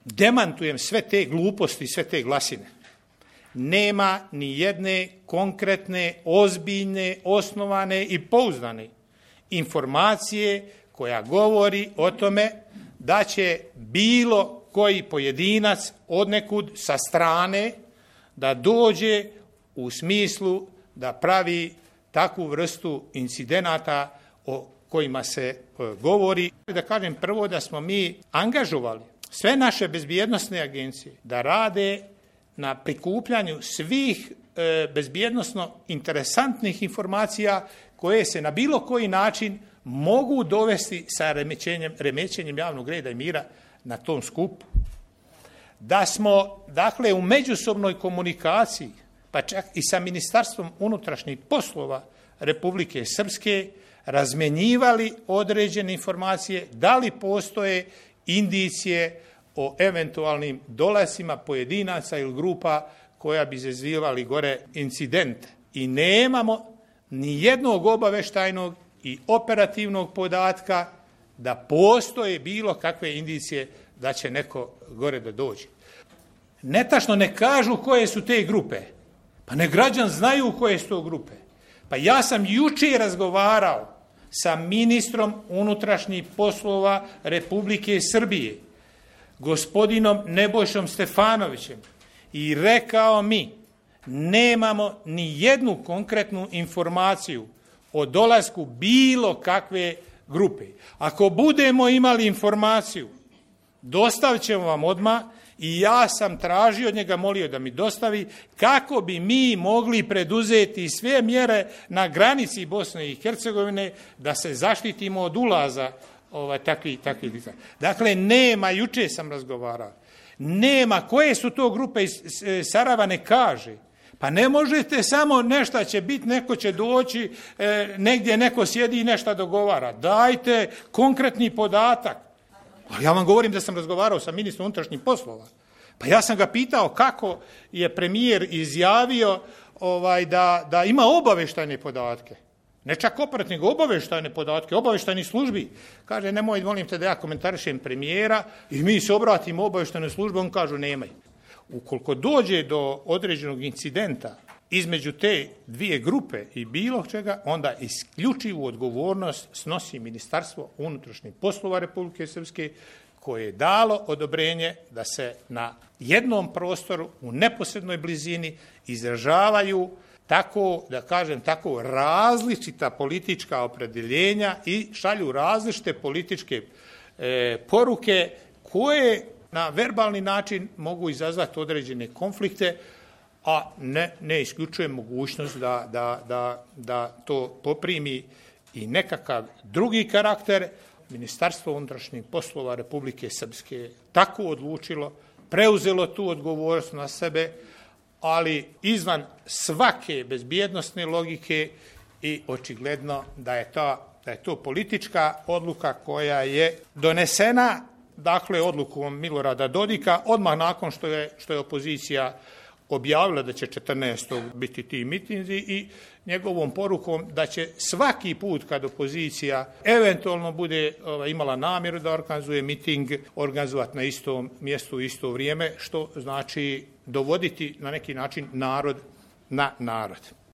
demantujem sve te gluposti i sve te glasine. Nema ni jedne konkretne, ozbiljne, osnovane i pouzdane informacije koja govori o tome da će bilo koji pojedinac odnekud sa strane da dođe u smislu da pravi takvu vrstu incidenata o kojima se govori. Da kažem prvo da smo mi angažovali sve naše bezbjednosne agencije da rade na prikupljanju svih bezbjednosno interesantnih informacija koje se na bilo koji način mogu dovesti sa remećenjem javnog reda i mira na tom skupu. Da smo, dakle, u međusobnoj komunikaciji, pa čak i sa Ministarstvom unutrašnjih poslova Republike Srpske, razmjenjivali određene informacije, da li postoje indicije o eventualnim dolascima pojedinaca ili grupa koja bi izazivali gore incidente. I nemamo ni jednog obaveštajnog i operativnog podatka da postoje bilo kakve indicije da će neko gore da dođe. Netačno ne kažu koje su te grupe. Pa ne građani znaju koje su to grupe. Pa ja sam jučer razgovarao sa ministrom unutrašnjih poslova Republike Srbije, gospodinom Nebojšom Stefanovićem, i rekao mi, nemamo ni jednu konkretnu informaciju o dolasku bilo kakve grupe. Ako budemo imali informaciju, dostavit ćemo vam odmah, i ja sam tražio od njega, molio da mi dostavi, kako bi mi mogli preduzeti sve mjere na granici Bosne i Hercegovine da se zaštitimo od ulaza takvih. Dakle, nema, juče sam razgovarao, nema, koje su to grupe iz Sarajeva ne kaže. Pa ne možete samo nešto će biti, neko će doći, negdje neko sjedi i nešto dogovara. Dajte konkretni podatak. Ali ja vam govorim da sam razgovarao sa ministrom unutrašnjih poslova. Pa ja sam ga pitao kako je premijer izjavio da ima obavještajne podatke. Ne čak operativne, nego obavještajne podatke, obavještajnih službi. Kaže, nemoj, molim te da ja komentarišem premijera i mi se obratimo obavještajnoj službi, on kažu nemaj. Ukoliko dođe do određenog incidenta između te dvije grupe i bilo čega, onda isključivu odgovornost snosi Ministarstvo unutrašnjih poslova Republike Srpske, koje je dalo odobrenje da se na jednom prostoru u neposrednoj blizini izražavaju tako, da kažem tako, različita politička opredjeljenja i šalju različite političke poruke koje na verbalni način mogu izazvati određene konflikte, a ne isključuje mogućnost da to poprimi i nekakav drugi karakter. Ministarstvo unutrašnjih poslova Republike Srpske tako odlučilo, preuzelo tu odgovornost na sebe, ali izvan svake bezbjednosne logike, i očigledno da je to politička odluka koja je donesena, dakle, odlukom Milorada Dodika, odmah nakon što je opozicija objavila da će 14. biti ti mitinzi, i njegovom porukom da će svaki put kad opozicija eventualno bude imala namjeru da organizuje miting, organizovati na istom mjestu u isto vrijeme, što znači dovoditi na neki način narod na narod.